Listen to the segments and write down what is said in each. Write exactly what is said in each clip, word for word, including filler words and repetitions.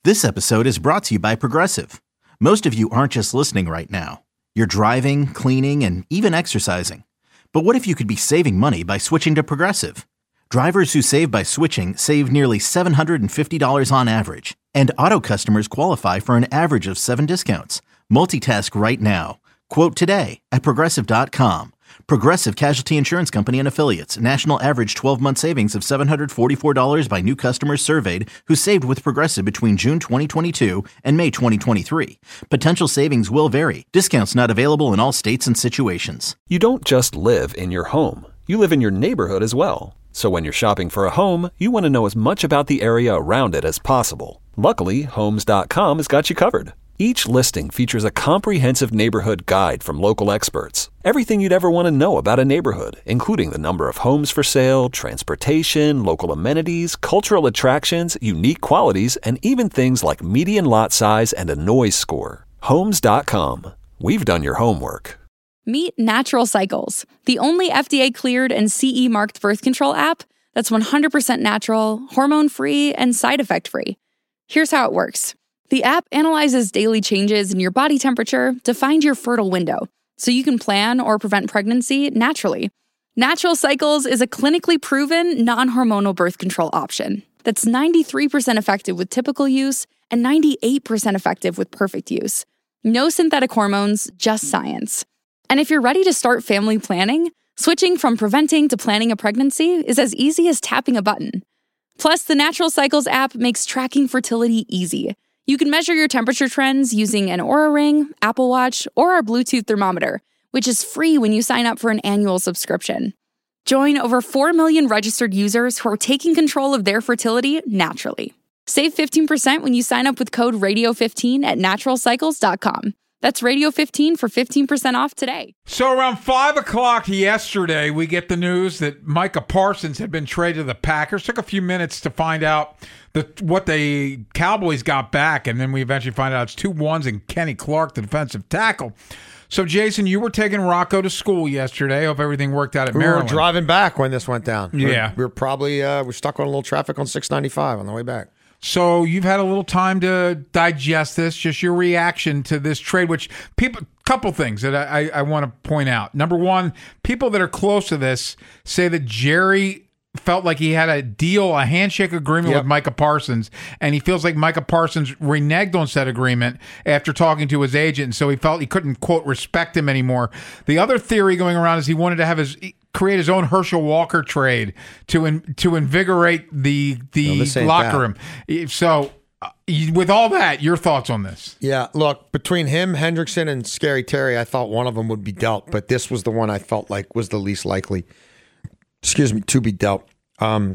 This episode is brought to you by Progressive. Most of you aren't just listening right now. You're driving, cleaning, and even exercising. But what if you could be saving money by switching to Progressive? Drivers who save by switching save nearly seven hundred fifty dollars on average. And auto customers qualify for an average of seven discounts. Multitask right now. Quote today at Progressive dot com. Progressive Casualty Insurance Company and Affiliates. National average twelve-month savings of seven hundred forty-four dollars by new customers surveyed who saved with Progressive between June twenty twenty-two and May twenty twenty-three. Potential savings will vary. Discounts not available in all states and situations. You don't just live in your home. You live in your neighborhood as well. So when you're shopping for a home, you want to know as much about the area around it as possible. Luckily, Homes dot com has got you covered. Each listing features a comprehensive neighborhood guide from local experts. Everything you'd ever want to know about a neighborhood, including the number of homes for sale, transportation, local amenities, cultural attractions, unique qualities, and even things like median lot size and a noise score. Homes dot com. We've done your homework. Meet Natural Cycles, the only F D A-cleared and C E-marked birth control app that's one hundred percent natural, hormone-free, and side effect-free. Here's how it works. The app analyzes daily changes in your body temperature to find your fertile window, so you can plan or prevent pregnancy naturally. Natural Cycles is a clinically proven, non-hormonal birth control option that's ninety-three percent effective with typical use and ninety-eight percent effective with perfect use. No synthetic hormones, just science. And if you're ready to start family planning, switching from preventing to planning a pregnancy is as easy as tapping a button. Plus, the Natural Cycles app makes tracking fertility easy. You can measure your temperature trends using an Oura Ring, Apple Watch, or our Bluetooth thermometer, which is free when you sign up for an annual subscription. Join over four million registered users who are taking control of their fertility naturally. Save fifteen percent when you sign up with code radio fifteen at natural cycles dot com. That's radio fifteen for fifteen percent off today. So around five o'clock yesterday, we get the news that Micah Parsons had been traded to the Packers. Took a few minutes to find out the, what the Cowboys got back, and then we eventually find out it's two ones and Kenny Clark, the defensive tackle. So, Jason, you were taking Rocco to school yesterday. Hope everything worked out at we Maryland. We were driving back when this went down. Yeah. We were, we were probably uh, we were stuck on a little traffic on six ninety-five on the way back. So you've had a little time to digest this, just your reaction to this trade, which people, couple things that I, I, I want to point out. Number one, people that are close to this say that Jerry felt like he had a deal, a handshake agreement yep. with Micah Parsons, and he feels like Micah Parsons reneged on said agreement after talking to his agent, and so he felt he couldn't, quote, respect him anymore. The other theory going around is he wanted to have his... create his own Herschel Walker trade to in, to invigorate the the no, locker room. So, uh, with all that, your thoughts on this? Yeah, look, between him, Hendrickson, and Scary Terry, I thought one of them would be dealt, but this was the one I felt like was the least likely, excuse me, to be dealt. Um,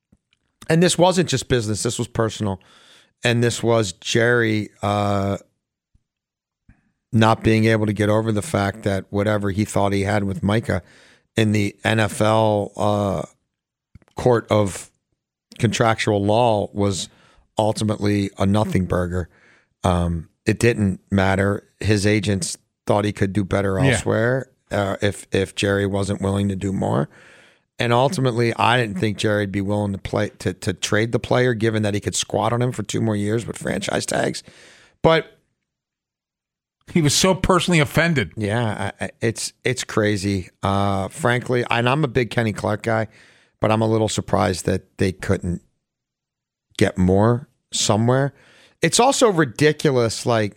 and this wasn't just business; this was personal, and this was Jerry uh, not being able to get over the fact that whatever he thought he had with Micah in the N F L uh, court of contractual law was ultimately a nothing burger. Um, it didn't matter. His agents thought he could do better elsewhere yeah. uh, if if Jerry wasn't willing to do more. And ultimately, I didn't think Jerry'd be willing to play to to trade the player, given that he could squat on him for two more years with franchise tags. But he was so personally offended. Yeah, I, it's it's crazy. Uh, frankly, and I'm a big Kenny Clark guy, but I'm a little surprised that they couldn't get more somewhere. It's also ridiculous. Like,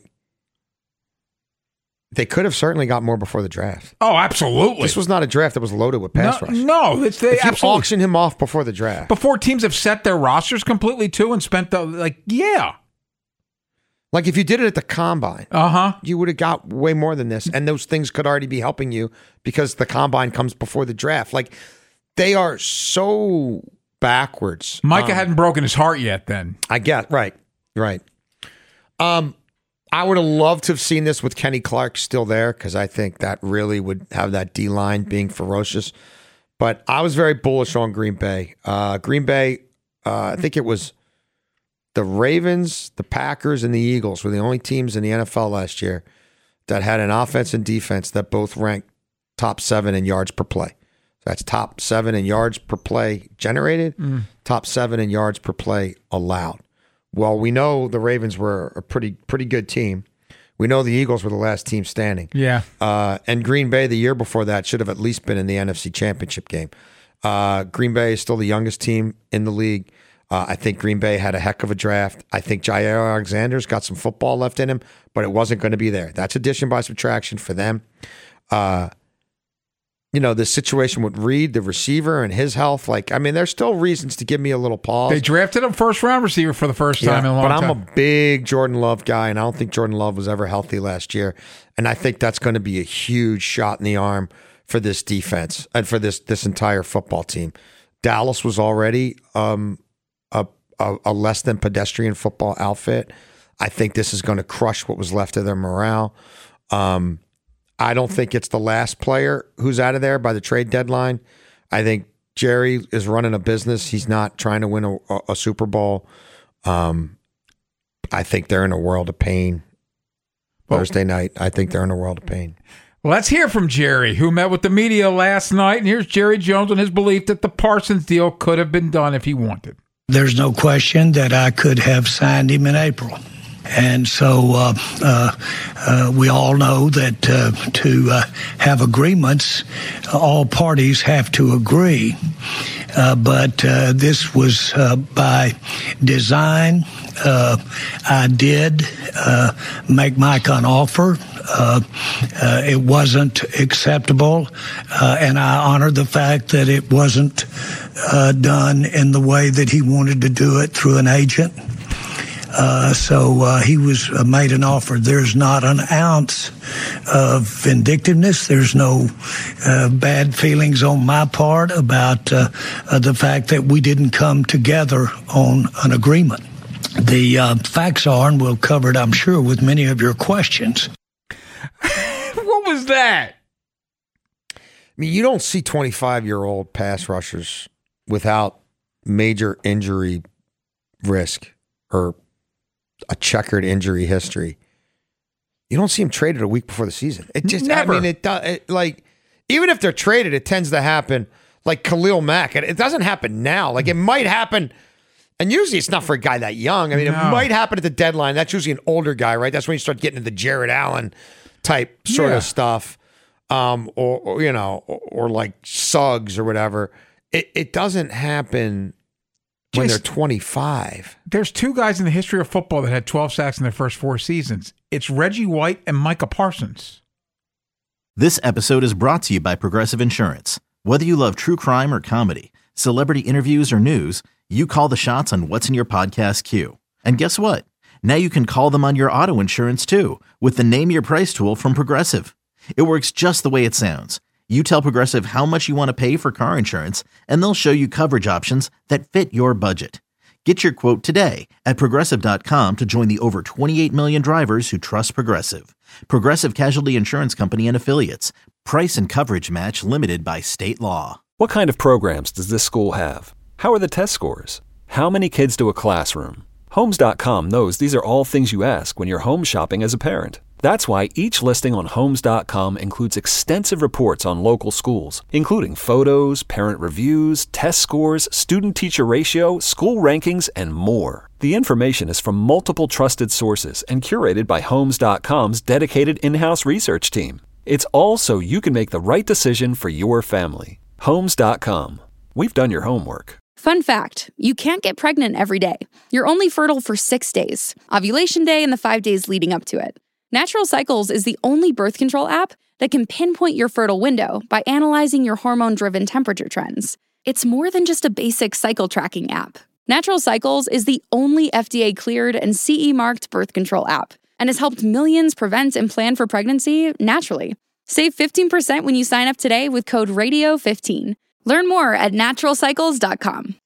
they could have certainly got more before the draft. Oh, absolutely. This was not a draft that was loaded with pass no, rush. No, it's they if you absolutely auction him off before the draft. Before teams have set their rosters completely too and spent the like, yeah. Like, if you did it at the combine, uh-huh. you would have got way more than this. And those things could already be helping you because the combine comes before the draft. Like, they are so backwards. Micah um, hadn't broken his heart yet then. I get, right, right. Um, I would have loved to have seen this with Kenny Clark still there because I think that really would have that D-line being ferocious. But I was very bullish on Green Bay. Uh, Green Bay, uh, I think it was the Ravens, the Packers, and the Eagles were the only teams in the N F L last year that had an offense and defense that both ranked top seven in yards per play. So that's top seven in yards per play generated, mm. top seven in yards per play allowed. Well, we know the Ravens were a pretty pretty good team. We know the Eagles were the last team standing. Yeah. Uh, and Green Bay the year before that should have at least been in the N F C Championship game. Uh, Green Bay is still the youngest team in the league. Uh, I think Green Bay had a heck of a draft. I think Jair Alexander's got some football left in him, but it wasn't going to be there. That's addition by subtraction for them. Uh, you know, the situation with Reed, the receiver, and his health. Like, I mean, there's still reasons to give me a little pause. They drafted a first-round receiver for the first Yeah, time in a long but I'm time. a big Jordan Love guy, and I don't think Jordan Love was ever healthy last year. And I think that's going to be a huge shot in the arm for this defense and for this this entire football team. Dallas was already um, a, a, a less than pedestrian football outfit. I think this is going to crush what was left of their morale. Um, I don't think it's the last player who's out of there by the trade deadline. I think Jerry is running a business. He's not trying to win a, a, a Super Bowl. Um, I think they're in a world of pain. Well, Thursday night, I think they're in a world of pain. Let's hear from Jerry, who met with the media last night. And here's Jerry Jones and his belief that the Parsons deal could have been done if he wanted. There's no question that I could have signed him in April. And so uh, uh, uh, we all know that uh, to uh, have agreements, all parties have to agree. Uh, but uh, this was uh, by design. Uh, I did uh, make Mike an offer. Uh, uh, it wasn't acceptable, uh, and I honor the fact that it wasn't uh, done in the way that he wanted to do it through an agent. Uh, so uh, he was uh, made an offer. There's not an ounce of vindictiveness. There's no uh, bad feelings on my part about uh, uh, the fact that we didn't come together on an agreement. The uh, facts are, and we'll cover it, I'm sure, with many of your questions. What was that? I mean, you don't see twenty-five-year-old pass rushers without major injury risk or a checkered injury history. You don't see them traded a week before the season. It just, Never. I mean, it does. It, like, even if they're traded, it tends to happen. Like Khalil Mack, it, it doesn't happen now. Like it might happen, and usually it's not for a guy that young. I mean, No. it might happen at the deadline. That's usually an older guy, right? That's when you start getting into the Jared Allen type sort Yeah. of stuff, um, or, or you know, or, or like Suggs or whatever. It it doesn't happen when Just- they're twenty-five. There's two guys in the history of football that had twelve sacks in their first four seasons. It's Reggie White and Micah Parsons. This episode is brought to you by Progressive Insurance. Whether you love true crime or comedy, celebrity interviews or news, you call the shots on what's in your podcast queue. And guess what? Now you can call them on your auto insurance too with the Name Your Price tool from Progressive. It works just the way it sounds. You tell Progressive how much you want to pay for car insurance, and they'll show you coverage options that fit your budget. Get your quote today at Progressive dot com to join the over twenty-eight million drivers who trust Progressive. Progressive Casualty Insurance Company and Affiliates. Price and coverage match limited by state law. What kind of programs does this school have? How are the test scores? How many kids do a classroom? Homes dot com knows these are all things you ask when you're home shopping as a parent. That's why each listing on Homes dot com includes extensive reports on local schools, including photos, parent reviews, test scores, student-teacher ratio, school rankings, and more. The information is from multiple trusted sources and curated by Homes dot com's dedicated in-house research team. It's all so you can make the right decision for your family. Homes dot com. We've done your homework. Fun fact, you can't get pregnant every day. You're only fertile for six days, ovulation day and the five days leading up to it. Natural Cycles is the only birth control app that can pinpoint your fertile window by analyzing your hormone-driven temperature trends. It's more than just a basic cycle tracking app. Natural Cycles is the only F D A-cleared and C E-marked birth control app and has helped millions prevent and plan for pregnancy naturally. Save fifteen percent when you sign up today with code radio fifteen. Learn more at natural cycles dot com.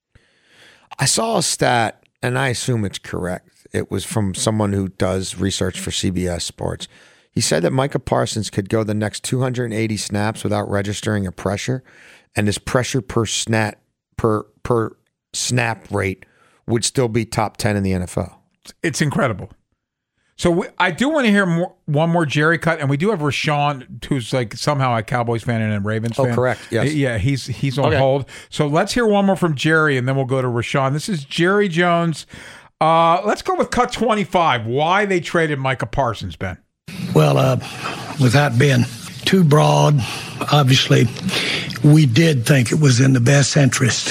I saw a stat, and I assume it's correct. It was from someone who does research for C B S Sports. He said that Micah Parsons could go the next two hundred eighty snaps without registering a pressure, and his pressure per snap per per snap rate would still be top ten in the N F L. It's incredible. So we, I do want to hear more, one more Jerry cut, and we do have Rashawn, who's like somehow a Cowboys fan and a Ravens Oh, fan. correct. Yes. Yeah, he's he's on Okay. hold. So let's hear one more from Jerry, and then we'll go to Rashawn. This is Jerry Jones Uh, let's go with cut twenty-five. Why they traded Micah Parsons, Ben? Well, uh, without being too broad, obviously, we did think it was in the best interest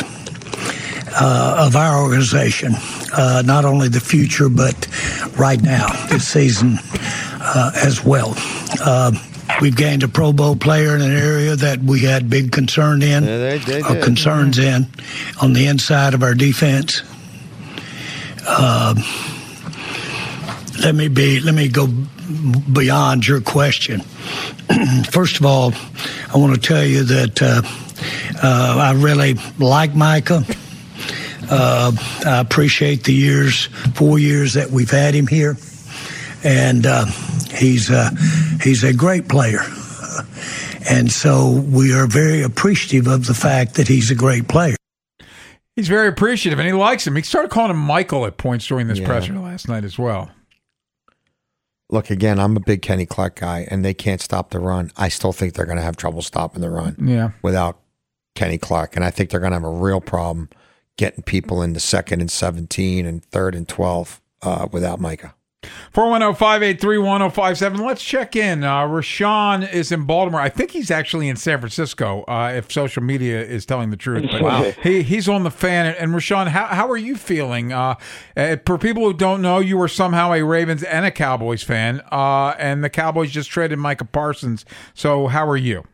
uh, of our organization, uh, not only the future, but right now, this season uh, as well. Uh, we've gained a Pro Bowl player in an area that we had big concern in, Yeah, they- they or did. concerns in, on the inside of our defense. Uh, let me be. Let me go beyond your question. First of all, I want to tell you that uh, uh, I really like Micah. Uh, I appreciate the years, four years that we've had him here, and uh, he's uh, he's a great player. Uh, and so we are very appreciative of the fact that he's a great player. He's very appreciative, and he likes him. He started calling him Michael at points during this Yeah. presser last night as well. Look, again, I'm a big Kenny Clark guy, and they can't stop the run. I still think they're going to have trouble stopping the run Yeah. without Kenny Clark, and I think they're going to have a real problem getting people into second and seventeen and third and twelve uh, without Micah. four one zero, five eight three, one zero five seven. Let's check in. Uh, Rashawn is in Baltimore. I think he's actually in San Francisco, uh, if social media is telling the truth. But Wow. he, he's on the fan. And, and Rashawn, how, how are you feeling? Uh, uh, for people who don't know, you were somehow a Ravens and a Cowboys fan, uh, and the Cowboys just traded Micah Parsons. So how are you?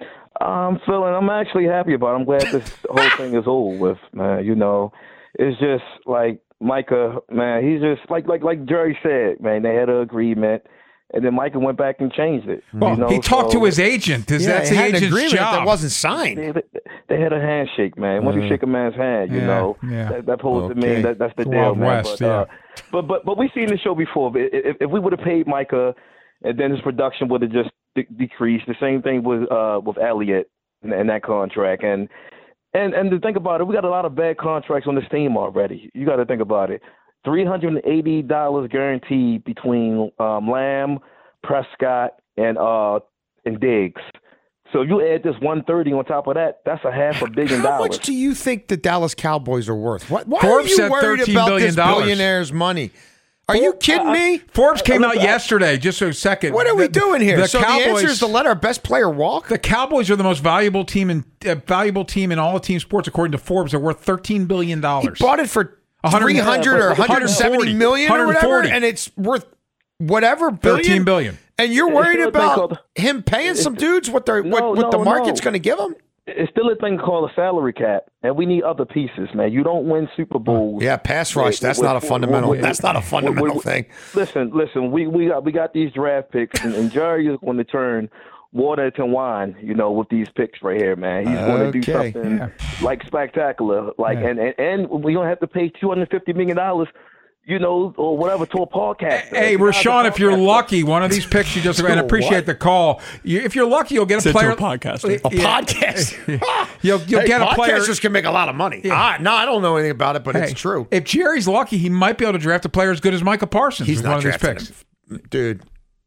I'm feeling, I'm actually happy about it. I'm glad this whole thing is over with, man. You know, it's just like Micah, man, he's just, like like like Jerry said, man, they had an agreement, and then Micah went back and changed it. Well, you know, he talked so to his agent. Is Yeah, that's they the had an agent's agreement job? that wasn't signed. They, they had a handshake, man. Once you shake a man's hand, you Yeah, know, yeah. that, that supposed to Okay. mean that that's the It's deal, Wild man. West, but, uh, yeah. but but but we've seen the show before. If, if, if we would have paid Micah, and then his production would have just de- decreased. The same thing with uh, with Elliott and, and that contract. And and and to think about it, we got a lot of bad contracts on this team already. You got to think about it. three hundred eighty dollars guaranteed between um, Lamb, Prescott, and uh and Diggs. So you add this one thirty on top of that, that's a half a billion How dollars. much do you think the Dallas Cowboys are worth? What, why Forbes are you said worried thirteen about billion this dollars. billionaire's money? Are you kidding me? Forbes came out look, I- yesterday, just for a second. What are we The- doing here? The so Cowboys, the answer is to let our best player walk? The Cowboys are the most valuable team in uh, valuable team in all of team sports, according to Forbes. They're worth thirteen billion He dollars. bought it for one hundred three hundred or Yeah, but- one hundred seventy million or whatever, one hundred forty. and it's worth whatever billion. thirteen billion. And you're It's worried still a thing about called- him paying some dudes what they're No, what, what the no, market's no. going to give them? It's still a thing called a salary cap, and we need other pieces, man. You don't win Super Bowls. Yeah, pass rush. with- That's with- not a with- fundamental. with- That's not a with- fundamental with- thing. Listen, listen. We we got we got these draft picks, and, and Jerry is going to turn water into wine. You know, with these picks right here, man. He's going to do Okay. something Yeah. like spectacular. Like, Yeah. and, and and we don't have to pay two hundred fifty million dollars. You know, or whatever to a podcast. Hey, Rashawn, if you're lucky, one of these picks you just and appreciate the call. You, if you're lucky, you'll get a Said to player. a podcaster. A Yeah. podcast. You'll you'll Hey, get a player. podcasters can make a lot of money. I, no, I don't know anything about it, but Hey, it's true. If Jerry's lucky, he might be able to draft a player as good as Micah Parsons. He's with not one of these drafting picks. him. Dude.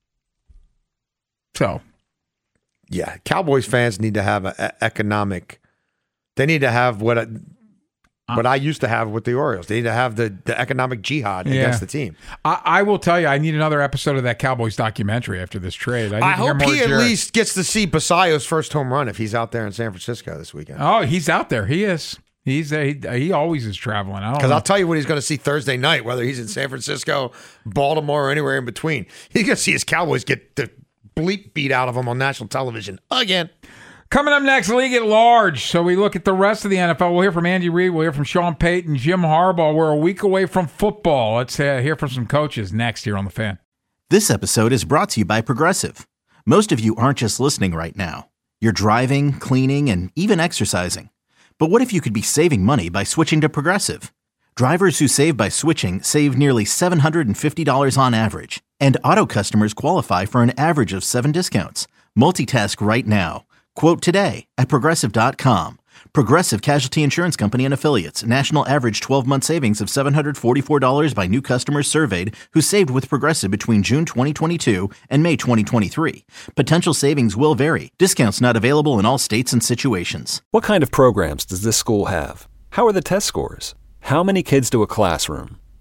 So Yeah, Cowboys fans need to have an economic. They need to have what I, what I used to have with the Orioles. They need to have the, the economic jihad Yeah. against the team. I, I will tell you, I need another episode of that Cowboys documentary after this trade. I, need I to hear hope more he at Jerry. least gets to see Basayo's first home run if he's out there in San Francisco this weekend. Oh, he's out there. He is. He's a, he, he always is traveling. I don't Because know. I'll tell you what he's going to see Thursday night, whether he's in San Francisco, Baltimore, or anywhere in between. He's going to see his Cowboys get the bleep beat out of him on national television again. Coming up next, League at Large. So we look at the rest of the N F L. We'll hear from Andy Reid. We'll hear from Sean Payton, Jim Harbaugh. We're a week away from football. Let's uh, hear from some coaches next here on The Fan. This episode is brought to you by Progressive. Most of you aren't just listening right now. You're driving, cleaning, and even exercising. But what if you could be saving money by switching to Progressive? Drivers who save by switching save nearly seven hundred fifty dollars on average. And auto customers qualify for an average of seven discounts. Multitask right now. Quote today at Progressive dot com. Progressive Casualty Insurance Company and Affiliates. National average twelve-month savings of seven hundred forty-four dollars by new customers surveyed who saved with Progressive between June twenty twenty-two and May twenty twenty-three. Potential savings will vary. Discounts not available in all states and situations. What kind of programs does this school have? How are the test scores? How many kids to a classroom?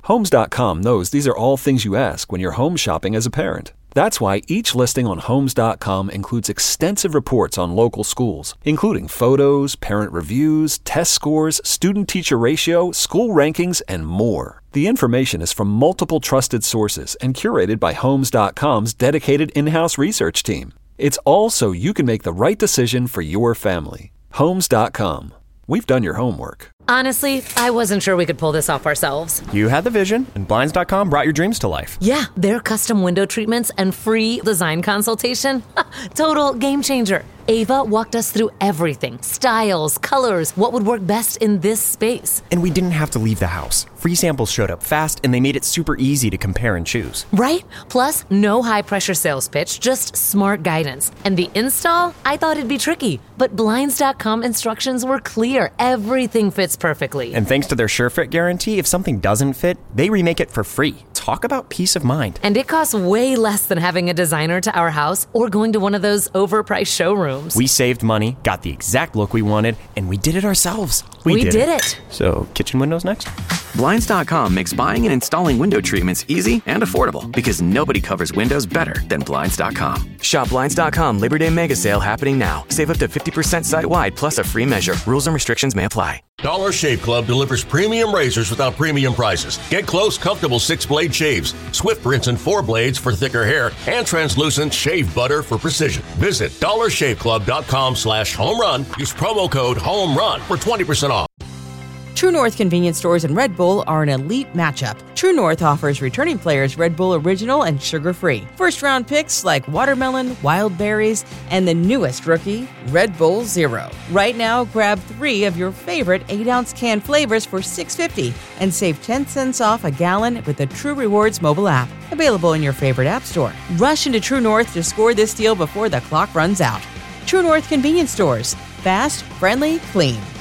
Homes dot com knows these are all things you ask when you're home shopping as a parent. That's why each listing on Homes dot com includes extensive reports on local schools, including photos, parent reviews, test scores, student-teacher ratio, school rankings, and more. The information is from multiple trusted sources and curated by Homes dot com's dedicated in-house research team. It's all so you can make the right decision for your family. Homes dot com. We've done your homework. Honestly, I wasn't sure we could pull this off ourselves. You had the vision, and Blinds dot com brought your dreams to life. Yeah, their custom window treatments and free design consultation. Total game changer. Ava walked us through everything. Styles, colors, what would work best in this space. And we didn't have to leave the house. Free samples showed up fast, and they made it super easy to compare and choose. Right? Plus, no high-pressure sales pitch, just smart guidance. And the install? I thought it'd be tricky, but Blinds dot com instructions were clear. Everything fits perfectly. And thanks to their SureFit guarantee, if something doesn't fit, they remake it for free. Talk about peace of mind. And it costs way less than having a designer to our house or going to one of those overpriced showrooms. We saved money, got the exact look we wanted, and we did it ourselves. We, we did, did it. it. So, kitchen windows next? Blinds dot com makes buying and installing window treatments easy and affordable because nobody covers windows better than Blinds dot com. Shop Blinds dot com Labor Day Mega Sale happening now. Save up to fifty percent site-wide plus a free measure. Rules and restrictions may apply. Dollar Shave Club delivers premium razors without premium prices. Get close, comfortable six-blade shaves, swift rinse and four blades for thicker hair, and translucent shave butter for precision. Visit dollar shave club dot com slash home run. Use promo code HOMERUN for twenty percent off. True North Convenience Stores and Red Bull are an elite matchup. True North offers returning players Red Bull Original and sugar-free. First-round picks like watermelon, wild berries, and the newest rookie, Red Bull Zero. Right now, grab three of your favorite eight-ounce can flavors for six dollars and fifty cents and save ten cents off a gallon with the True Rewards mobile app. Available in your favorite app store. Rush into True North to score this deal before the clock runs out. True North Convenience Stores. Fast, friendly, clean.